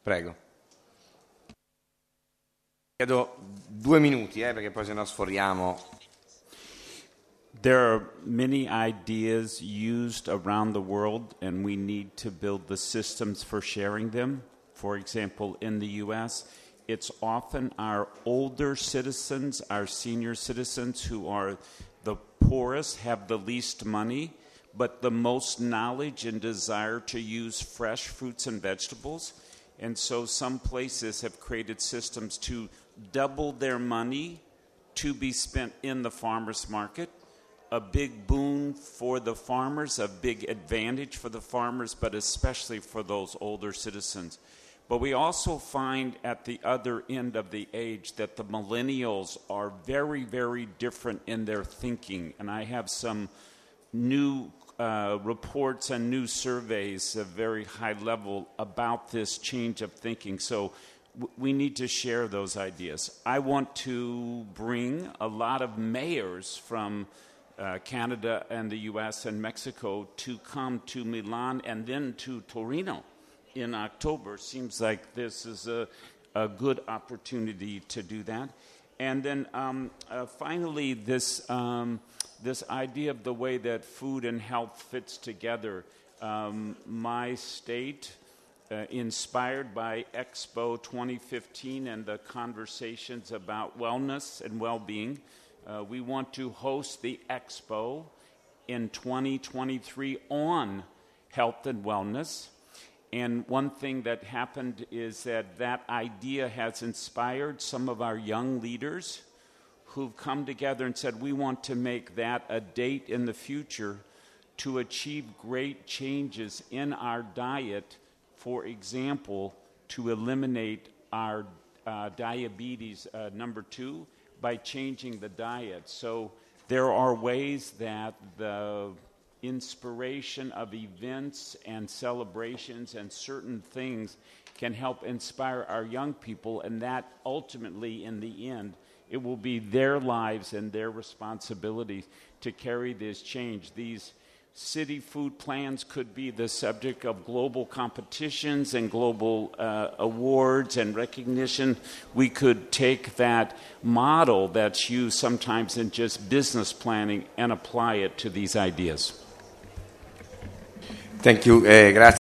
Prego. Chiedo 2 minuti, perché poi se no sforiamo. There are many ideas used around the world, and we need to build the systems for sharing them. For example, in the U.S., it's often our older citizens, our senior citizens, who are the poorest, have the least money, but the most knowledge and desire to use fresh fruits and vegetables. And so some places have created systems to double their money to be spent in the farmer's market. A big boon for the farmers, a big advantage for the farmers, but especially for those older citizens. But we also find at the other end of the age that the millennials are very, very different in their thinking. And I have some new reports and new surveys at very high level about this change of thinking. So we need to share those ideas. I want to bring a lot of mayors from Canada and the U.S. and Mexico to come to Milan and then to Torino in October. Seems like this is a good opportunity to do that. And then finally, this idea of the way that food and health fits together. My state, inspired by Expo 2015 and the conversations about wellness and well-being, we want to host the Expo in 2023 on health and wellness. And one thing that happened is that idea has inspired some of our young leaders who've come together and said, we want to make that a date in the future to achieve great changes in our diet. For example, to eliminate our diabetes number 2 by changing the diet. So there are ways that the inspiration of events and celebrations and certain things can help inspire our young people, and that ultimately, in the end, it will be their lives and their responsibility to carry this change. These city food plans could be the subject of global competitions and global awards and recognition. We could take that model that's used sometimes in just business planning and apply it to these ideas. Thank you. Grazie.